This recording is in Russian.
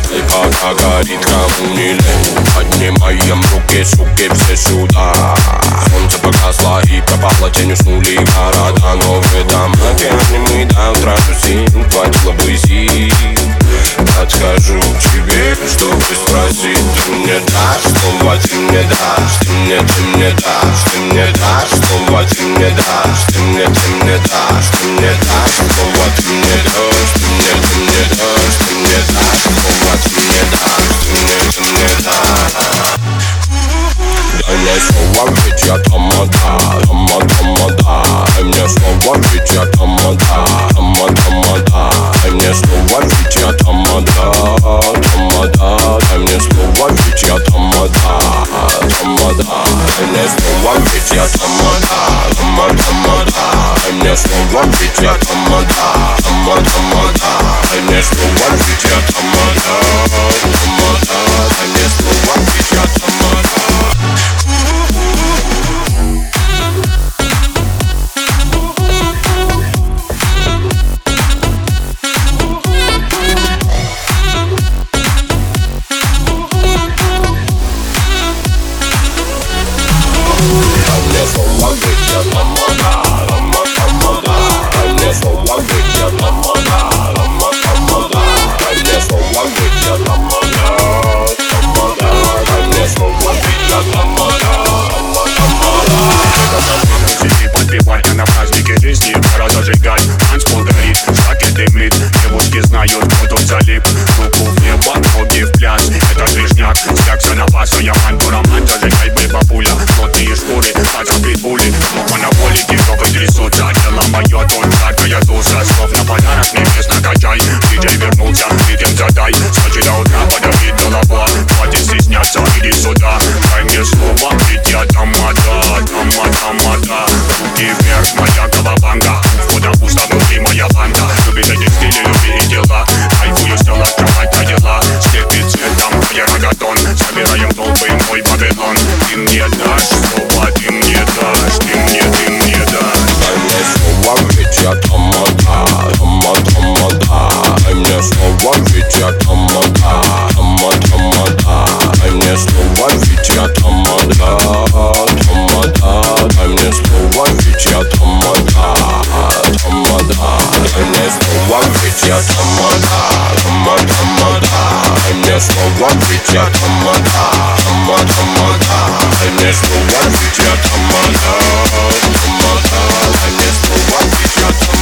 Светлый, пока горит, кому не лень. Поднимаем руки, суки, все сюда. Солнце погасло и пропало, тень, уснули города. Новые дома, где мы до утра тусим. Хватило бы сил. Подхожу к тебе, чтобы спросить. Ты мне дашь слово, ты мне дашь. Ты мне дашь, ты мне дашь слово, ты мне дашь. Ты мне дашь, ты мне дашь слово, ты мне дашь. Ты мне дашь, ты мне дашь слово, ты мне дашь. Ты мне дашь. Дай мне слово, ведь я тамада, тамада. Дай мне слово, ведь я тамада, тамада. Дай мне слово, ведь я тамада, тамада. Дай мне слово, ведь я тамада, тамада. Дай мне слово, ведь я тамада, тамада. Дай мне слово, ведь я тамада, тамада. Дай мне слово, ведь я тамада, тамада. Дай мне слово, ведь я тамада. Дай мне слово, ведь я тамада, тамада. Дай мне слово, ведь я тамада.